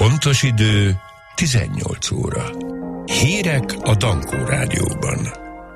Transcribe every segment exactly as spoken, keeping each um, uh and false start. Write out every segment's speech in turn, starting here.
pontos idő tizennyolc óra. Hírek a Dankó Rádióban.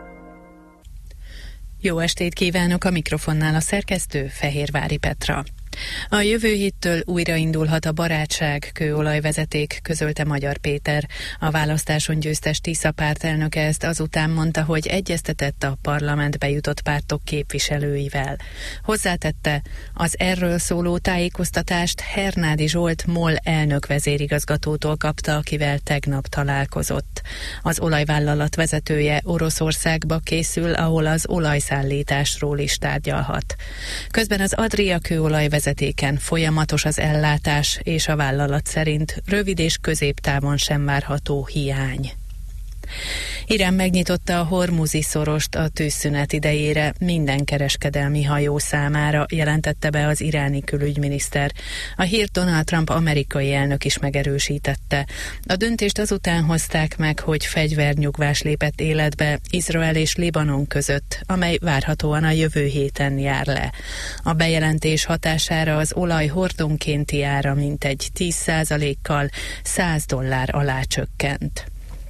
Jó estét kívánok, a mikrofonnál a szerkesztő Fehérvári Petra. A jövő héttől újraindulhat a barátság kőolajvezeték, közölte Magyar Péter. A választáson győztes Tisza pártelnöke ezt azután mondta, hogy egyeztetett a parlamentbe jutott pártok képviselőivel. Hozzátette, az erről szóló tájékoztatást Hernádi Zsolt MOL elnök vezérigazgatótól kapta, akivel tegnap találkozott. Az olajvállalat vezetője Oroszországba készül, ahol az olajszállításról is tárgyalhat. Közben az Adria kőolajvezeték vezetéken folyamatos az ellátás, és a vállalat szerint rövid és középtávon sem várható hiány. Irán megnyitotta a Hormuzi szorost a tűzszünet idejére minden kereskedelmi hajó számára, jelentette be az iráni külügyminiszter. A hírt Donald Trump amerikai elnök is megerősítette. A döntést azután hozták meg, hogy fegyvernyugvás lépett életbe Izrael és Libanon között, amely várhatóan a jövő héten jár le. A bejelentés hatására az olaj hordonkénti ára mintegy tíz százalékkal száz dollár alá csökkent.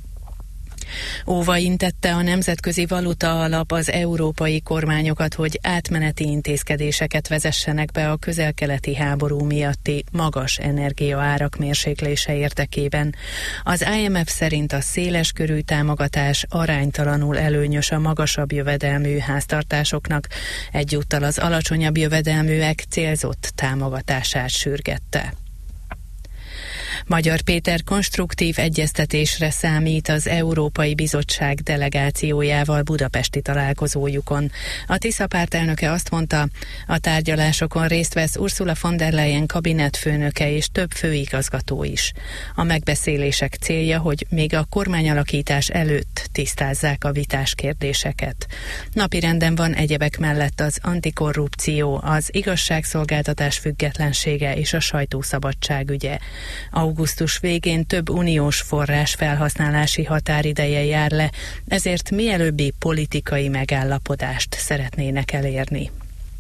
Óva intette a Nemzetközi Valuta Alap az európai kormányokat, hogy átmeneti intézkedéseket vezessenek be a közel-keleti háború miatti magas energiaárak mérséklése érdekében. Az I M F szerint a széleskörű támogatás aránytalanul előnyös a magasabb jövedelmű háztartásoknak, egyúttal az alacsonyabb jövedelműek célzott támogatását sürgette. Magyar Péter konstruktív egyeztetésre számít az Európai Bizottság delegációjával budapesti találkozójukon. A Tisza pártelnöke azt mondta, a tárgyalásokon részt vesz Ursula von der Leyen kabinetfőnöke és több főigazgató is. A megbeszélések célja, hogy még a kormányalakítás előtt tisztázzák a vitás kérdéseket. Napirenden van egyebek mellett az antikorrupció, az igazságszolgáltatás függetlensége és a sajtószabadság ügye. Augusztus végén több uniós forrás felhasználási határideje jár le, ezért mielőbbi politikai megállapodást szeretnének elérni.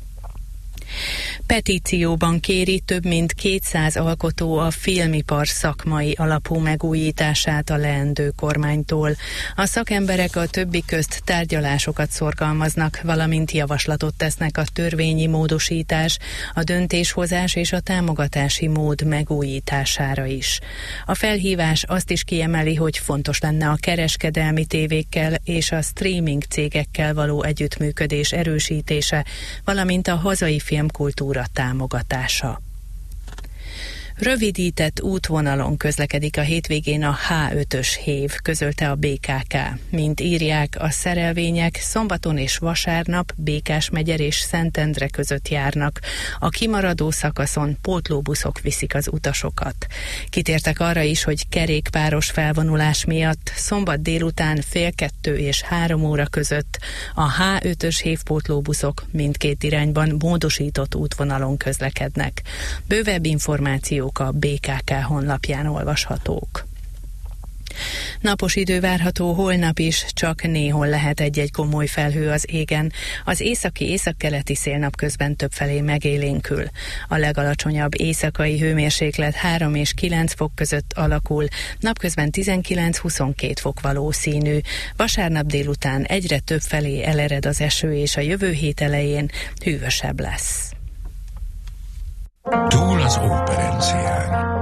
Petícióban kéri több mint kétszáz alkotó a filmipar szakmai alapú megújítását a leendő kormánytól. A szakemberek a többi közt tárgyalásokat szorgalmaznak, valamint javaslatot tesznek a törvényi módosítás, a döntéshozás és a támogatási mód megújítására is. A felhívás azt is kiemeli, hogy fontos lenne a kereskedelmi tévékkel és a streaming cégekkel való együttműködés erősítése, valamint a hazai filmkultúra támogatása. Rövidített útvonalon közlekedik a hétvégén a H ötös hév, közölte a B K K. Mint írják, a szerelvények szombaton és vasárnap Békásmegyer és Szentendre között járnak. A kimaradó szakaszon pótlóbuszok viszik az utasokat. Kitértek arra is, hogy kerékpáros felvonulás miatt szombat délután fél kettő és három óra között a H ötös hév pótlóbuszok mindkét irányban módosított útvonalon közlekednek. Bővebb információ a B K K honlapján olvashatók. Napos idő várható holnap is, csak néhol lehet egy-egy komoly felhő az égen. Az északi északkeleti szél napközben többfelé megélénkül. A legalacsonyabb éjszakai hőmérséklet három és kilenc fok között alakul, napközben tizenkilenc-huszonkét fok valószínű. Vasárnap délután egyre többfelé elered az eső, és a jövő hét elején hűvösebb lesz. Túl az óperencián.